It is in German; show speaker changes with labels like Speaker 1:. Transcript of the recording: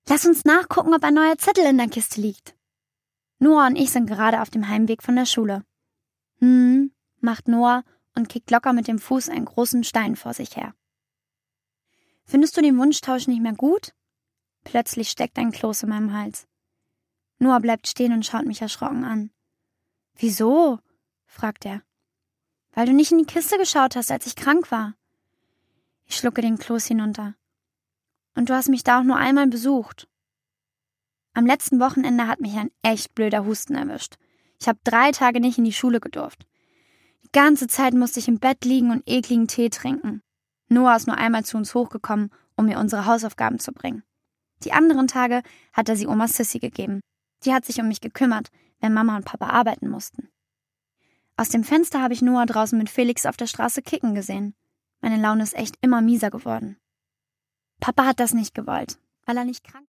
Speaker 1: Lass uns nachgucken, ob ein neuer Zettel in der Kiste liegt. Noah und ich sind gerade auf dem Heimweg von der Schule. Macht Noah und kickt locker mit dem Fuß einen großen Stein vor sich her. Findest du den Wunschtausch nicht mehr gut? Plötzlich steckt ein Kloß in meinem Hals. Noah bleibt stehen und schaut mich erschrocken an. Wieso? Fragt er. Weil du nicht in die Kiste geschaut hast, als ich krank war. Ich schlucke den Kloß hinunter. Und du hast mich da auch nur einmal besucht. Am letzten Wochenende hat mich ein echt blöder Husten erwischt. Ich habe 3 Tage nicht in die Schule gedurft. Die ganze Zeit musste ich im Bett liegen und ekligen Tee trinken. Noah ist nur einmal zu uns hochgekommen, um mir unsere Hausaufgaben zu bringen. Die anderen Tage hat er sie Oma Sissy gegeben. Die hat sich um mich gekümmert, wenn Mama und Papa arbeiten mussten. Aus dem Fenster habe ich Noah draußen mit Felix auf der Straße kicken gesehen. Meine Laune ist echt immer mieser geworden. Papa hat das nicht gewollt, weil er nicht krank